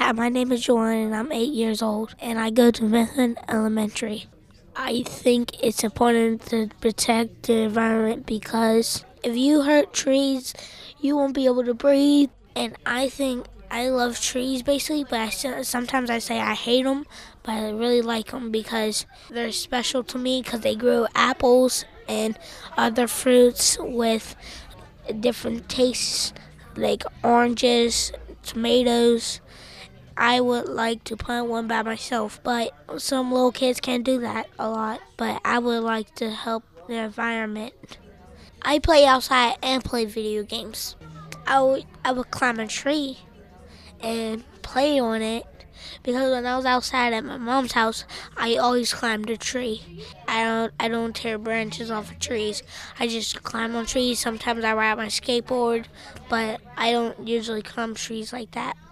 Hi, my name is Joanne and I'm 8 years old and I go to Midland Elementary. I think it's important to protect the environment because if you hurt trees, you won't be able to breathe. And I think I love trees basically, but sometimes I say I hate them, but I really like them because they're special to me because they grow apples and other fruits with different tastes like oranges, tomatoes. I would like to plant one by myself, but some little kids can't do that a lot. But I would like to help the environment. I play outside and play video games. I would climb a tree and play on it because when I was outside at my mom's house, I always climbed a tree. I don't tear branches off of trees. I just climb on trees. Sometimes I ride my skateboard, but I don't usually climb trees like that.